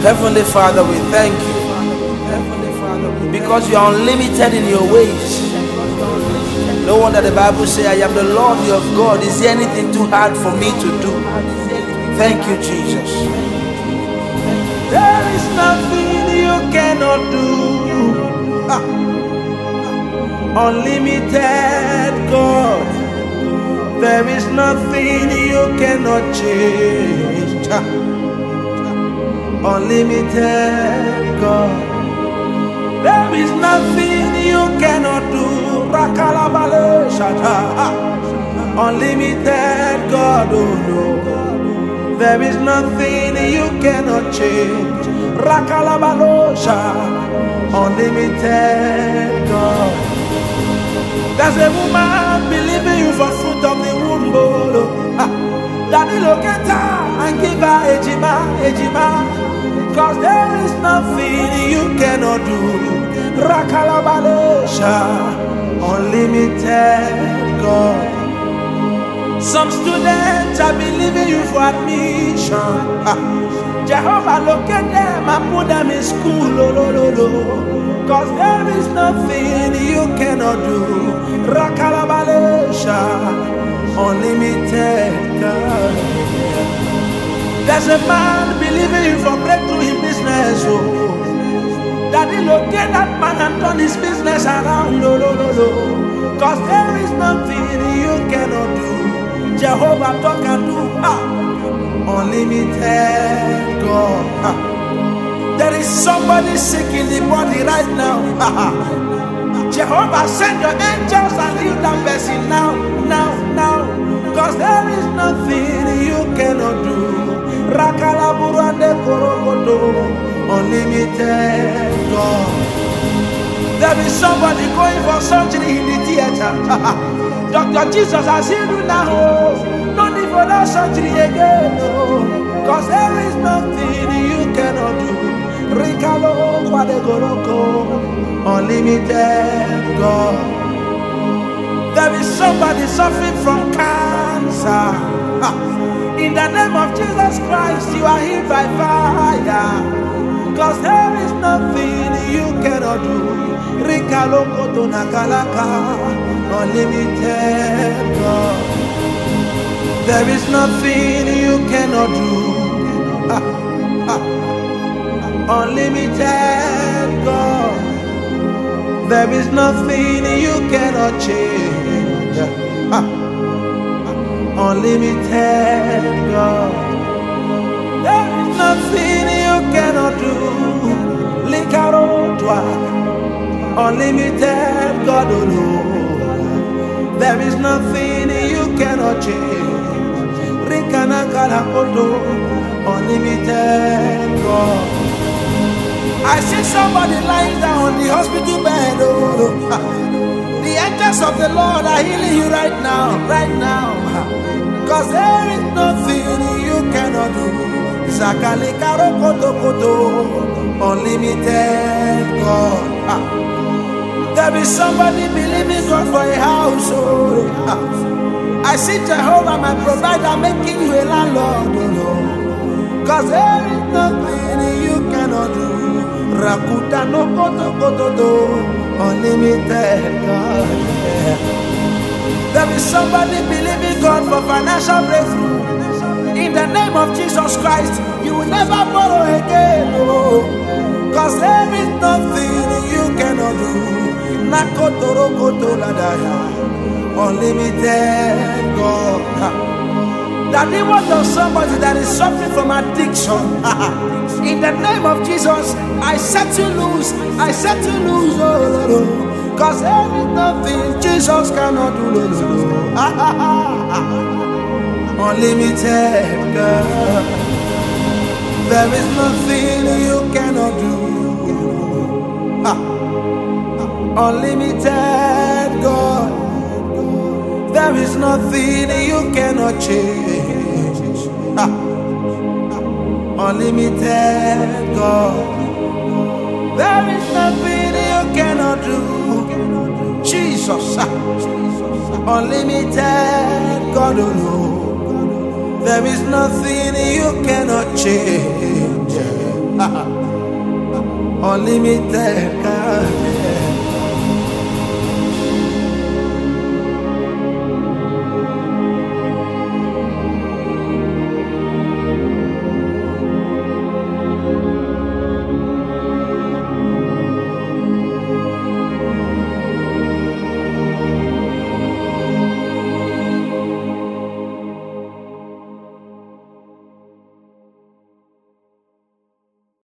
Heavenly Father, we thank you because you are unlimited in your ways. No wonder the Bible says, I am the Lord your God. Is there anything too hard for me to do? Thank you, Jesus. There is nothing you cannot do. Unlimited God. There is nothing you cannot change. Unlimited God. There is nothing you cannot do. Rakalabale shata. Unlimited God, oh no. There is nothing you cannot change. Rakalabalosha. Unlimited God. There's a woman believing you for fruit of the womb. Daddy, look at her and give her ejima. Cause there is nothing you cannot do. Rakalabalesha. Unlimited God. Some students are believing you for admission. Jehovah, look at them and put them in school. Cause there is nothing you cannot do. Rakalabalesha. Unlimited God. There's a man believing you for breakthrough in business. Daddy, look at that man and turn his business around. Cause there is nothing you cannot do. Jehovah talk and do. Unlimited God. There is somebody sick in the body right now. Jehovah, send your angels and heal that person now. Cause there is nothing you cannot do. Rakalaburande korokoto. Unlimited God. There is somebody going for surgery in the theater. Dr. Jesus has healed you now. No need for that surgery again. Cause there is nothing you cannot do. Rikalo Kwadegoroko. Unlimited God. There is somebody suffering from cancer. In the name of Jesus Christ, you are healed by fire. Cause there is nothing you cannot do. Rikaloko to nakalaka. Unlimited God. There is nothing you cannot do. Unlimited God. There is nothing you cannot change. Unlimited God. There is nothing you cannot do. Likarotwa. Unlimited God, oh Lord. There is nothing you cannot change. Rikana Kalakoto. Unlimited God. I see somebody lying down on the hospital bed. The angels of the Lord are healing you right now. Cause there is nothing you cannot do. Zakali karo koto koto. Unlimited God. There is somebody believing God for a house. I see Jehovah, my provider, making you a landlord. Cause there is nothing you cannot do. Rakuta no koto koto do. Unlimited God. There is somebody believing God for financial breakthrough. In the name of Jesus Christ, you will never borrow again. Cause there is nothing you cannot do. Nakotoro koto ladaya. Unlimited God. That the word of somebody that is suffering from addiction. In the name of Jesus, I set you loose. Cause there is nothing Jesus cannot do. Unlimited God. There is nothing you cannot do. Unlimited God. There is nothing you cannot change. Unlimited God. There is nothing you cannot do. Jesus. Unlimited God, oh Lord. There is nothing you cannot change. Unlimited God.